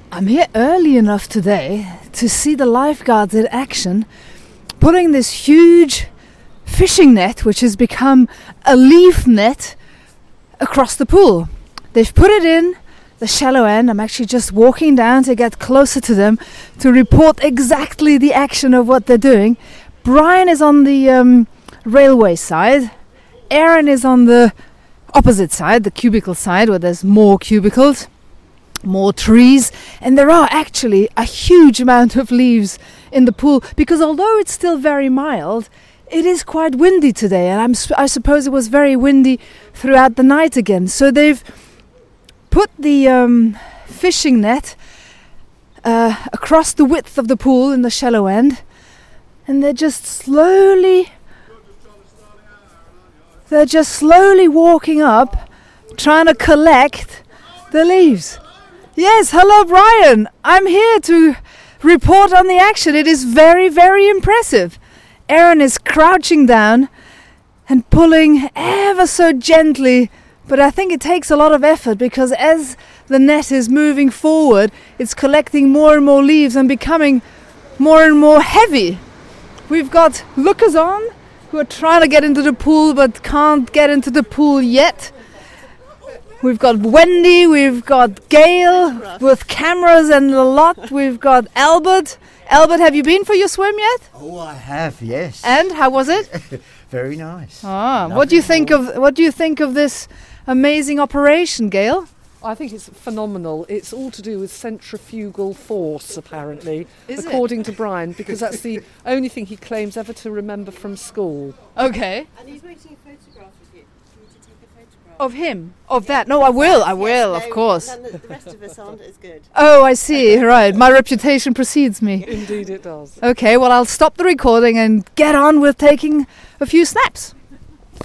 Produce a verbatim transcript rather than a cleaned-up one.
I'm here early enough today to see the lifeguards in action, putting this huge fishing net, which has become a leaf net, across the pool. They've put it in the shallow end. I'm actually just walking down to get closer to them to report exactly the action of what they're doing. Brian is on the um, railway side. Aaron is on the opposite side, the cubicle side, where there's more cubicles, more trees, and there are actually a huge amount of leaves in the pool, because although it's still very mild, it is quite windy today, and I'm, I suppose it was very windy throughout the night again. So they've put the um, fishing net uh, across the width of the pool in the shallow end, and they're just slowly they're just slowly walking up, trying to collect the leaves. Yes, hello Brian. I'm here to report on the action. It is very, very impressive. Aaron is crouching down and pulling ever so gently, but I think it takes a lot of effort, because as the net is moving forward, it's collecting more and more leaves and becoming more and more heavy. We've got lookers on who are trying to get into the pool but can't get into the pool yet. We've got Wendy, we've got Gail with cameras and a lot. We've got Albert. Albert, have you been for your swim yet? Oh, I have, yes. And how was it? Very nice. Ah, Nothing what do you think more. of what do you think of this amazing operation, Gail? I think it's phenomenal. It's all to do with centrifugal force, apparently, Is it? according to Brian, because that's the only thing he claims ever to remember from school. Okay. And he's waiting a photograph of you, for you to take a photograph. Of him? Of that? No, I will, I will, Yes, of no, course. none of the rest of us aren't as good. Oh, I see, right. My reputation precedes me. Indeed it does. Okay, well, I'll stop the recording and get on with taking a few snaps.